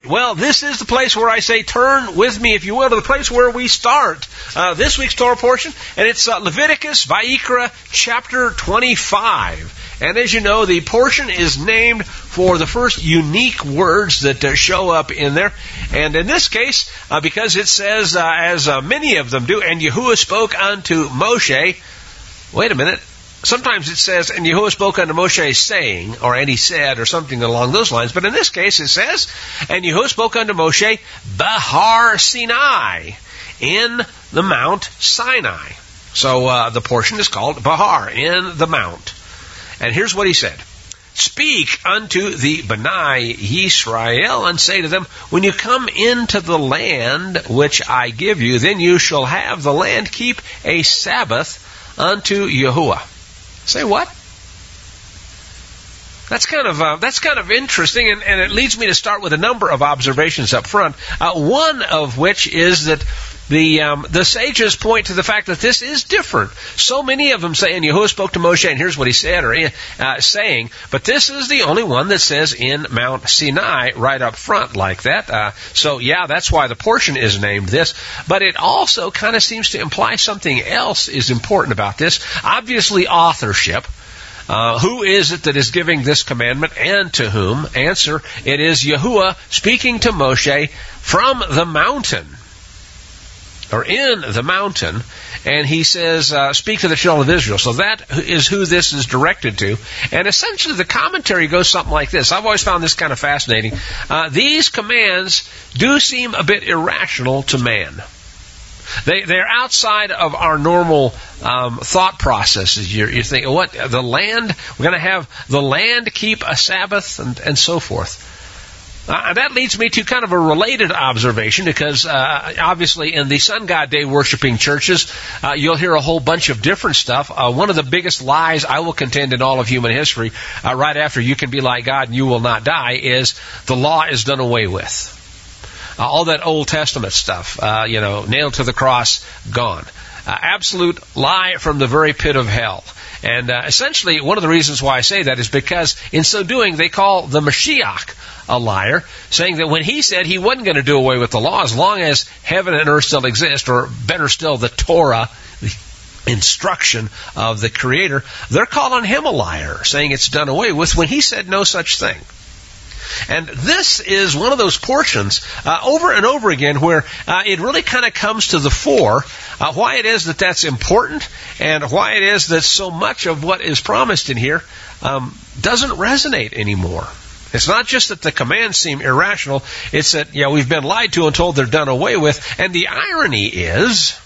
Well, this is the place where I say turn with me, if you will, to the place where we start this week's Torah portion, and it's Leviticus, Vayikra, chapter 25. And as you know, the portion is named for the first unique words that show up in there. And in this case, because it says, as many of them do, and Yahuwah spoke unto Moshe. Wait a minute. Sometimes it says, and Yahuwah spoke unto Moshe saying, or and he said, or something along those lines. But in this case it says, and Yahuwah spoke unto Moshe, Bahar Sinai, in the Mount Sinai. So the portion is called Bahar, in the Mount. And here's what he said. Speak unto the Bnei Yisrael, and say to them, when you come into the land which I give you, then you shall have the land keep a Sabbath unto Yahuwah. Say what? That's kind of interesting, and it leads me to start with a number of observations up front. One of which is that the sages point to the fact that this is different. So many of them say, and Yahuwah spoke to Moshe, and here's what he said, or saying, but this is the only one that says in Mount Sinai right up front like that. So yeah, that's why the portion is named this. But it also kind of seems to imply something else is important about this. Obviously, authorship. Who is it that is giving this commandment, and to whom? Answer, it is Yahuwah speaking to Moshe from the mountain, or in the mountain, and he says, speak to the children of Israel. So that is who this is directed to. And essentially the commentary goes something like this. I've always found this kind of fascinating. These commands do seem a bit irrational to man. They're outside of our normal thought processes. You think, what, the land? We're going to have the land keep a Sabbath and so forth. That leads me to kind of a related observation, because obviously in the Sun God Day worshiping churches, you'll hear a whole bunch of different stuff. One of the biggest lies I will contend in all of human history, right after you can be like God and you will not die, is the law is done away with. All that Old Testament stuff, nailed to the cross, gone. Absolute lie from the very pit of hell. And essentially, one of the reasons why I say that is because in so doing, they call the Mashiach a liar, saying that when he said he wasn't going to do away with the law as long as heaven and earth still exist, or better still, the Torah, the instruction of the Creator, they're calling him a liar, saying it's done away with when he said no such thing. And this is one of those portions over and over again where it really kind of comes to the fore why it is that that's important, and why it is that so much of what is promised in here doesn't resonate anymore. It's not just that the commands seem irrational, it's that we've been lied to and told they're done away with. And the irony is,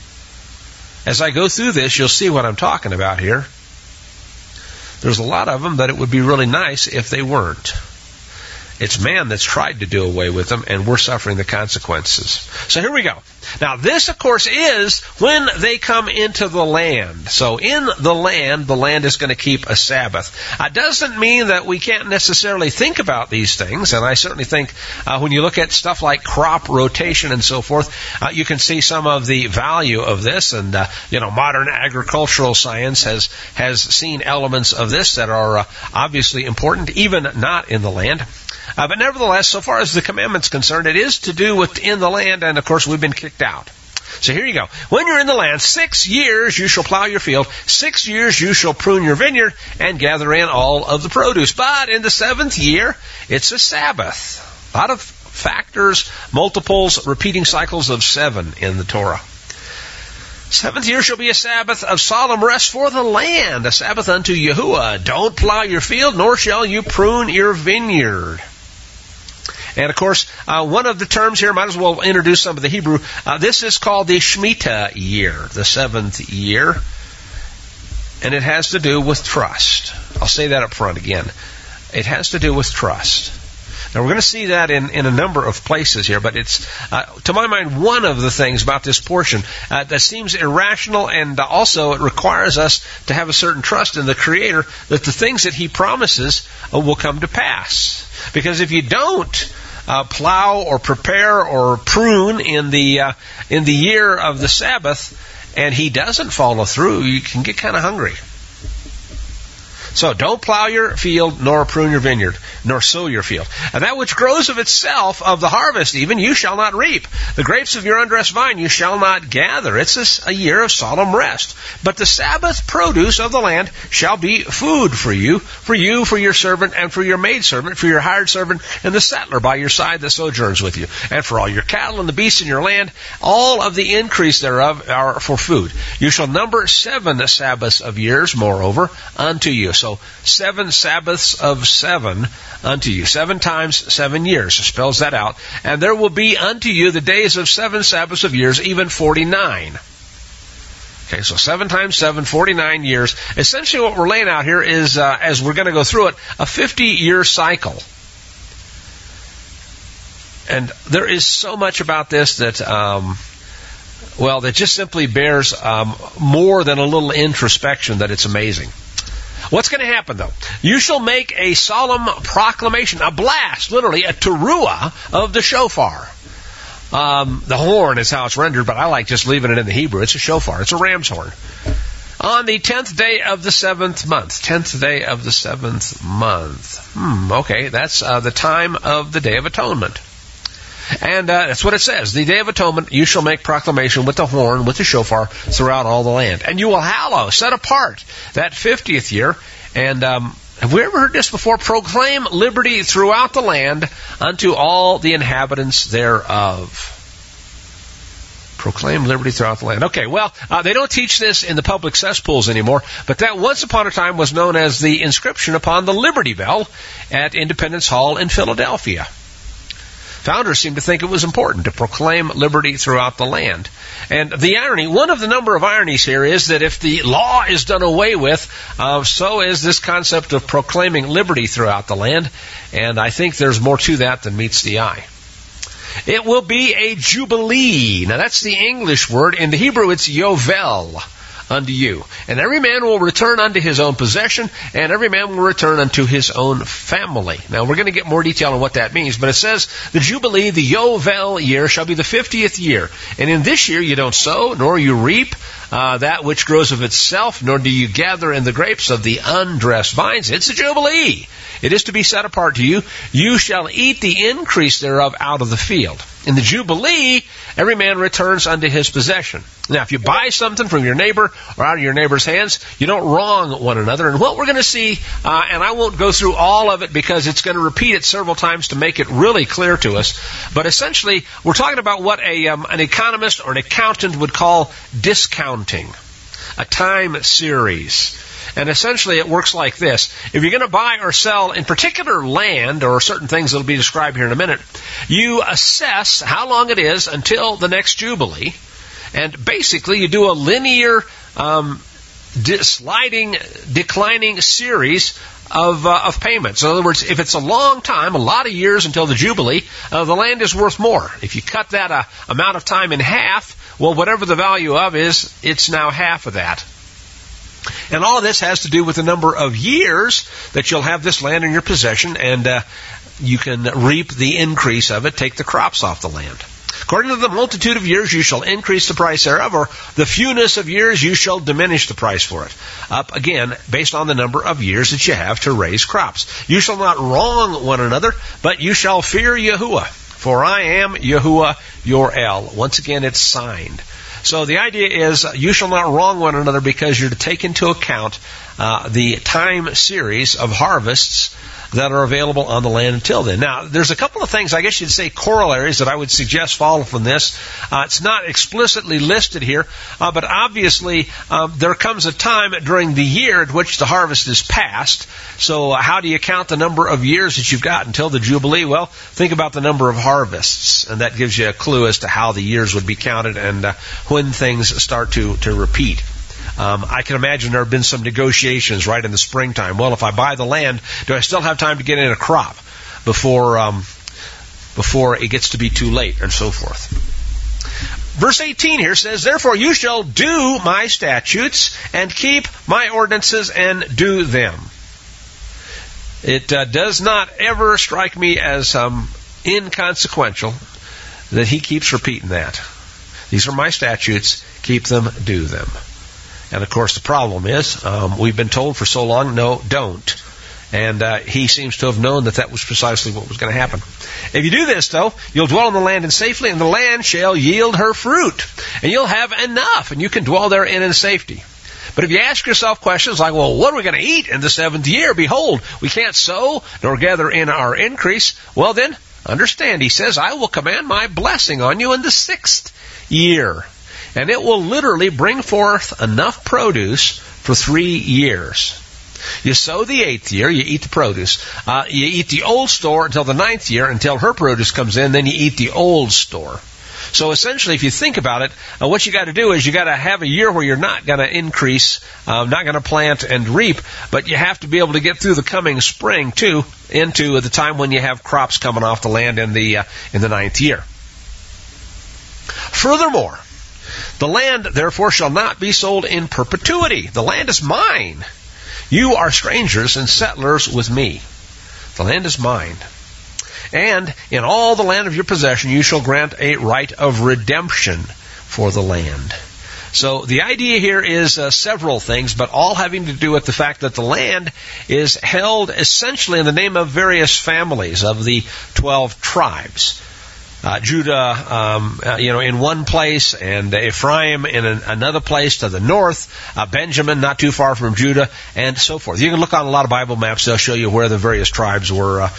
as I go through this, you'll see what I'm talking about here. There's a lot of them that it would be really nice if they weren't. It's man that's tried to do away with them, and we're suffering the consequences. So here we go. Now this, of course, is when they come into the land. So in the land is going to keep a Sabbath. It doesn't mean that we can't necessarily think about these things, and I certainly think when you look at stuff like crop rotation and so forth, you can see some of the value of this. And modern agricultural science has seen elements of this that are obviously important, even not in the land. But nevertheless, so far as the commandment's concerned, it is to do with in the land, and of course we've been kicked out. So here you go. When you're in the land, 6 years you shall plow your field, 6 years you shall prune your vineyard, and gather in all of the produce. But in the 7th year, it's a Sabbath. A lot of factors, multiples, repeating cycles of 7 in the Torah. 7th year shall be a Sabbath of solemn rest for the land, a Sabbath unto Yahuwah. Don't plow your field, nor shall you prune your vineyard. And of course, one of the terms here, might as well introduce some of the Hebrew. This is called the Shemitah year, the 7th year. And it has to do with trust. I'll say that up front again. It has to do with trust. Now, we're going to see that in a number of places here, but it's, to my mind, one of the things about this portion that seems irrational, and also it requires us to have a certain trust in the Creator that the things that He promises will come to pass. Because if you don't plow or prepare or prune in the year of the Sabbath, and He doesn't follow through, you can get kind of hungry. So don't plow your field, nor prune your vineyard, nor sow your field. And that which grows of itself, of the harvest even, you shall not reap. The grapes of your undressed vine you shall not gather. It's a year of solemn rest. But the Sabbath produce of the land shall be food for you, for your servant, and for your maidservant, for your hired servant, and the settler by your side that sojourns with you, and for all your cattle and the beasts in your land. All of the increase thereof are for food. You shall number 7 Sabbaths of years, moreover, unto you. So 7 Sabbaths of 7 unto you. 7 times 7 years. Spells that out. And there will be unto you the days of 7 Sabbaths of years, even 49. Okay, so 7 times 7, 49 years. Essentially what we're laying out here is, as we're going to go through it, a 50-year cycle. And there is so much about this that, that just simply bears more than a little introspection that it's amazing. What's going to happen, though? You shall make a solemn proclamation, a blast, literally, a teruah of the shofar. The horn is how it's rendered, but I like just leaving it in the Hebrew. It's a shofar. It's a ram's horn. On the 10th day of the 7th month. 10th day of the 7th month. Okay, that's the time of the Day of Atonement. And that's what it says. The Day of Atonement, you shall make proclamation with the horn, with the shofar, throughout all the land. And you will hallow, set apart, that 50th year. And have we ever heard this before? Proclaim liberty throughout the land unto all the inhabitants thereof. Proclaim liberty throughout the land. Okay, well, they don't teach this in the public cesspools anymore, but that once upon a time was known as the inscription upon the Liberty Bell at Independence Hall in Philadelphia. Founders seem to think it was important to proclaim liberty throughout the land. And the irony, one of the number of ironies here is that if the law is done away with, so is this concept of proclaiming liberty throughout the land. And I think there's more to that than meets the eye. It will be a jubilee. Now that's the English word. In the Hebrew it's yovel unto you. And every man will return unto his own possession, and every man will return unto his own family. Now, we're going to get more detail on what that means, but it says, the Jubilee, the Yovel year, shall be the 50th year. And in this year you don't sow, nor you reap that which grows of itself, nor do you gather in the grapes of the undressed vines. It's a Jubilee. It is to be set apart to you. You shall eat the increase thereof out of the field. In the Jubilee, every man returns unto his possession. Now, if you buy something from your neighbor or out of your neighbor's hands, you don't wrong one another. And what we're going to see, and I won't go through all of it because it's going to repeat it several times to make it really clear to us, but essentially, we're talking about what an economist or an accountant would call discounting, a time series. And essentially it works like this. If you're going to buy or sell in particular land or certain things that will be described here in a minute, you assess how long it is until the next Jubilee. And basically you do a linear, declining series of payments. In other words, if it's a long time, a lot of years until the Jubilee, the land is worth more. If you cut that amount of time in half, well, whatever the value of is, it's now half of that. And all of this has to do with the number of years that you'll have this land in your possession, and you can reap the increase of it, take the crops off the land. According to the multitude of years, you shall increase the price thereof, or the fewness of years, you shall diminish the price for it. Up again, based on the number of years that you have to raise crops. You shall not wrong one another, but you shall fear Yahuwah. For I am Yahuwah your El. Once again, it's signed. So the idea is you shall not wrong one another because you're to take into account the time series of harvests that are available on the land until then. Now, there's a couple of things, I guess you'd say corollaries, that I would suggest follow from this. It's not explicitly listed here, but obviously there comes a time during the year at which the harvest is past. So how do you count the number of years that you've got until the Jubilee? Well, think about the number of harvests, and that gives you a clue as to how the years would be counted and when things start to repeat. I can imagine there have been some negotiations right in the springtime. Well, if I buy the land, do I still have time to get in a crop before it gets to be too late, and so forth? Verse 18 here says, Therefore you shall do my statutes and keep my ordinances and do them. It does not ever strike me as inconsequential that he keeps repeating that. These are my statutes, keep them, do them. And of course the problem is, we've been told for so long, no, don't. And he seems to have known that was precisely what was going to happen. If you do this, though, you'll dwell in the land in safety, and the land shall yield her fruit. And you'll have enough, and you can dwell therein in safety. But if you ask yourself questions like, well, what are we going to eat in the 7th year? Behold, we can't sow nor gather in our increase. Well then, understand, he says, I will command my blessing on you in the 6th year. And it will literally bring forth enough produce for 3 years. You sow the 8th year, you eat the produce. You eat the old store until the 9th year, until her produce comes in, then you eat the old store. So essentially, if you think about it, what you got to do is you got to have a year where you're not going to increase, not going to plant and reap, but you have to be able to get through the coming spring too, into the time when you have crops coming off the land in the 9th year. Furthermore, the land therefore shall not be sold in perpetuity. The land is mine. You are strangers and settlers with me. The land is mine. And in all the land of your possession you shall grant a right of redemption for the land. So the idea here is several things, but all having to do with the fact that the land is held essentially in the name of various families of the 12 tribes. Judah, in one place, and Ephraim in another place to the north, Benjamin not too far from Judah, and so forth. You can look on a lot of Bible maps; they'll show you where the various tribes were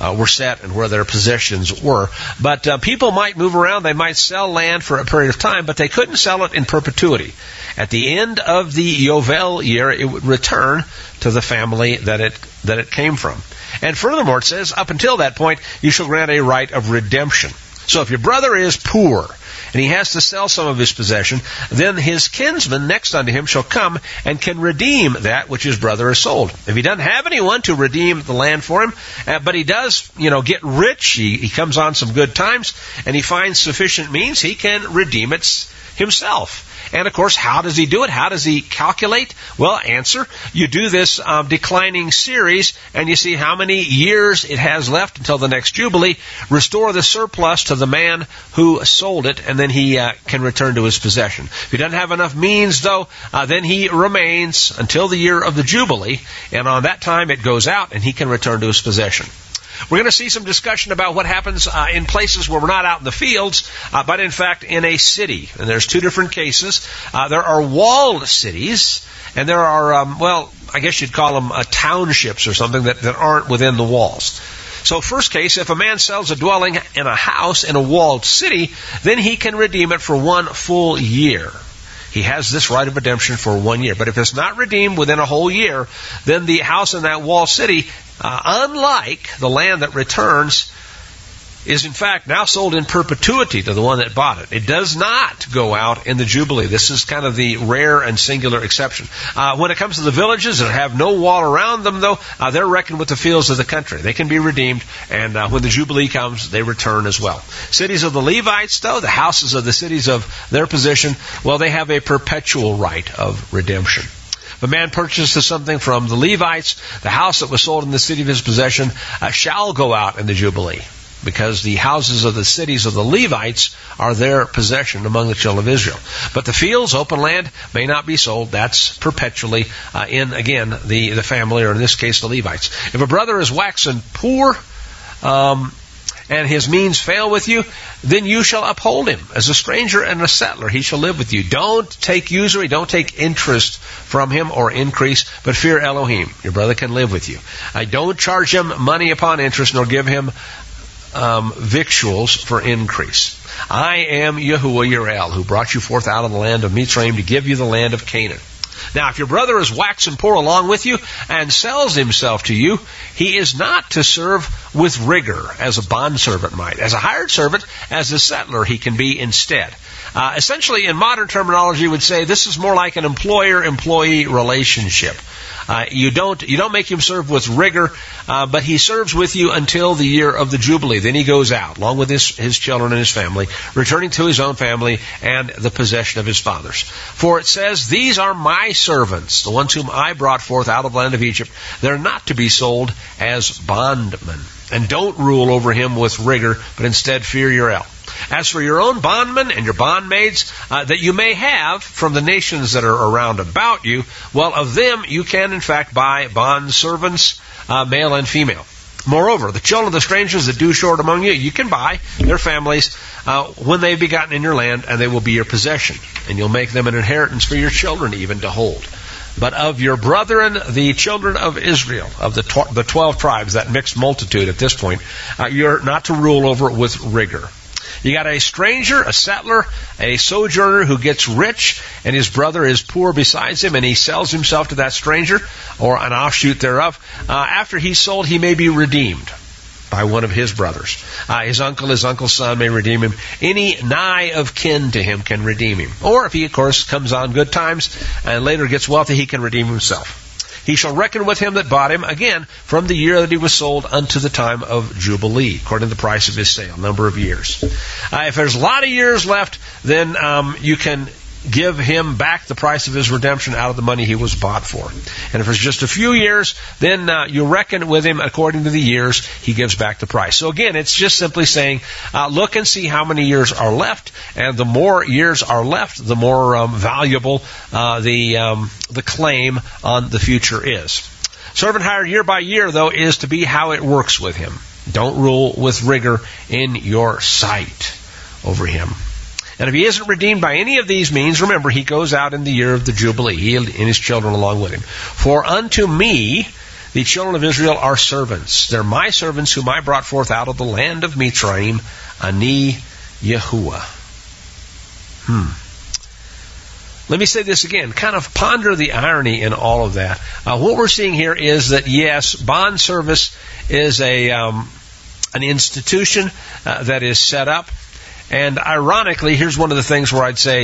set and where their possessions were. But people might move around; they might sell land for a period of time, but they couldn't sell it in perpetuity. At the end of the Yovel year, it would return to the family that it came from. And furthermore, it says, up until that point, you shall grant a right of redemption. So if your brother is poor, and he has to sell some of his possession, then his kinsman next unto him shall come and can redeem that which his brother has sold. If he doesn't have anyone to redeem the land for him, but he does, get rich, he comes on some good times, and he finds sufficient means, he can redeem it himself. And of course, how does he do it? How does he calculate? Well, answer, you do this declining series, and you see how many years it has left until the next Jubilee. Restore the surplus to the man who sold it, and then he can return to his possession. If he doesn't have enough means, though, then he remains until the year of the Jubilee, and on that time it goes out, and he can return to his possession. We're going to see some discussion about what happens in places where we're not out in the fields, but in fact in a city. And there's two different cases. There are walled cities, and there are, I guess you'd call them townships or something that aren't within the walls. So first case, if a man sells a dwelling in a house in a walled city, then he can redeem it for 1 full year. He has this right of redemption for 1 year. But if it's not redeemed within a whole year, then the house in that walled city, unlike the land that returns, is in fact now sold in perpetuity to the one that bought it. It does not go out in the Jubilee. This is kind of the rare and singular exception. When it comes to the villages that have no wall around them, though, they're reckoned with the fields of the country. They can be redeemed, and when the Jubilee comes, they return as well. Cities of the Levites, though, the houses of the cities of their possession, well, they have a perpetual right of redemption. If a man purchases something from the Levites, the house that was sold in the city of his possession shall go out in the Jubilee, because the houses of the cities of the Levites are their possession among the children of Israel. But the fields, open land, may not be sold. That's perpetually in, again, the family, or in this case, the Levites. If a brother is waxen poor, and his means fail with you, then you shall uphold him. As a stranger and a settler, he shall live with you. Don't take usury, don't take interest from him or increase, but fear Elohim. Your brother can live with you. Don't charge him money upon interest, nor give him victuals for increase. I am Yahuwah your El, who brought you forth out of the land of Mitzrayim to give you the land of Canaan. Now, if your brother is waxen poor along with you and sells himself to you, he is not to serve with rigor as a bondservant might. As a hired servant, as a settler, he can be instead. Essentially, in modern terminology, you would say this is more like an employer-employee relationship. You don't make him serve with rigor, but he serves with you until the year of the Jubilee. Then he goes out, along with his children and his family, returning to his own family and the possession of his fathers. For it says, these are my servants, the ones whom I brought forth out of the land of Egypt. They're not to be sold as bondmen. And don't rule over him with rigor, but instead fear your El. As for your own bondmen and your bondmaids that you may have from the nations that are around about you, well, of them you can in fact buy bondservants, male and female. Moreover, the children of the strangers that do short among you, you can buy their families when they be gotten in your land, and they will be your possession. And you'll make them an inheritance for your children even to hold. But of your brethren, the children of Israel, of the 12 tribes, that mixed multitude at this point, you're not to rule over with rigor. You got a stranger, a settler, a sojourner who gets rich, and his brother is poor besides him, and he sells himself to that stranger, or an offshoot thereof. After he's sold, he may be redeemed by one of his brothers. His uncle's son may redeem him. Any nigh of kin to him can redeem him. Or if he, of course, comes on good times and later gets wealthy, he can redeem himself. He shall reckon with him that bought him, again, from the year that he was sold unto the time of Jubilee, according to the price of his sale, number of years. If there's a lot of years left, then you can give him back the price of his redemption out of the money he was bought for. And if it's just a few years, then you reckon with him according to the years he gives back the price. So again, it's just simply saying, look and see how many years are left, and the more years are left, the more valuable the claim on the future is. Servant hired year by year, though, is to be how it works with him. Don't rule with rigor in your sight over him. And if he isn't redeemed by any of these means, remember, he goes out in the year of the Jubilee, he and his children along with him. For unto me, the children of Israel are servants. They're my servants whom I brought forth out of the land of Mitzrayim, Ani Yahuwah. Let me say this again. Kind of ponder the irony in all of that. What we're seeing here is that, yes, bond service is an institution that is set up. And ironically, here's one of the things where I'd say,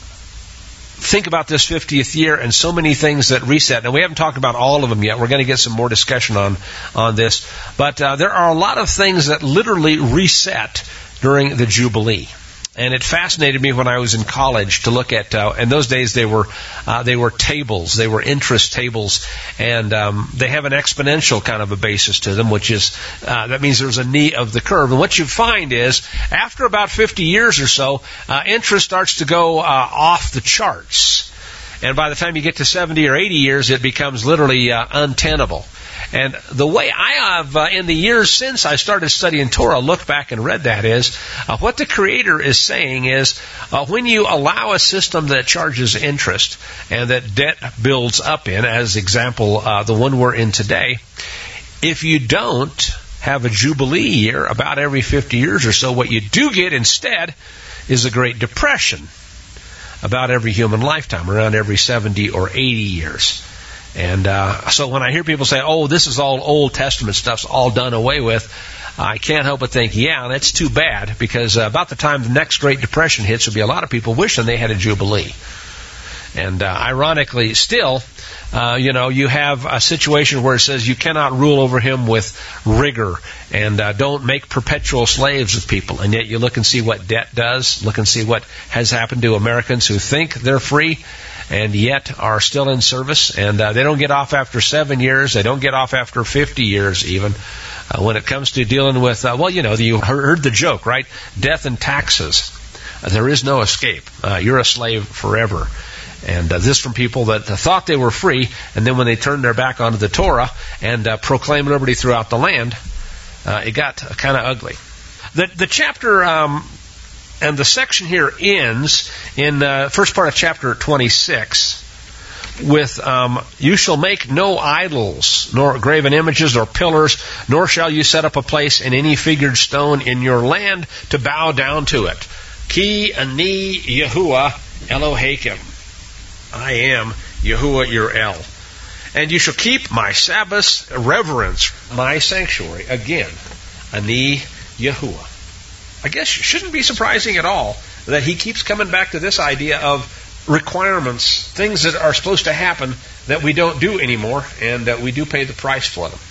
think about this 50th year and so many things that reset. Now, we haven't talked about all of them yet. We're going to get some more discussion on this. But there are a lot of things that literally reset during the Jubilee. And it fascinated me when I was in college to look at, in those days they were tables, they were interest tables, and they have an exponential kind of a basis to them, which is, that means there's a knee of the curve. And what you find is, after about 50 years or so, interest starts to go off the charts. And by the time you get to 70 or 80 years, it becomes literally untenable. And the way I have, in the years since I started studying Torah, looked back and read that is, what the Creator is saying is, when you allow a system that charges interest and that debt builds up in, as example, the one we're in today, if you don't have a Jubilee year about every 50 years or so, what you do get instead is a Great Depression about every human lifetime, around every 70 or 80 years. And so when I hear people say, oh, this is all Old Testament stuff's all done away with, I can't help but think, yeah, that's too bad, because about the time the next Great Depression hits, there'll be a lot of people wishing they had a Jubilee. And ironically, still, you have a situation where it says you cannot rule over him with rigor, and don't make perpetual slaves of people. And yet you look and see what debt does, look and see what has happened to Americans who think they're free and yet are still in service. And they don't get off after 7 years. They don't get off after 50 years even. When it comes to dealing with, you heard the joke, right? Death and taxes. There is no escape. You're a slave forever. And this from people that thought they were free, and then when they turned their back onto the Torah and proclaimed liberty throughout the land, it got kind of ugly. The chapter and the section here ends in the first part of chapter 26 with, you shall make no idols, nor graven images or pillars, nor shall you set up a place in any figured stone in your land to bow down to it. Ki ani Yahuwah Elohim. I am Yahuwah your El. And you shall keep my Sabbaths, reverence my sanctuary. Again, Ani Yahuwah. I guess it shouldn't be surprising at all that he keeps coming back to this idea of requirements, things that are supposed to happen that we don't do anymore, and that we do pay the price for them.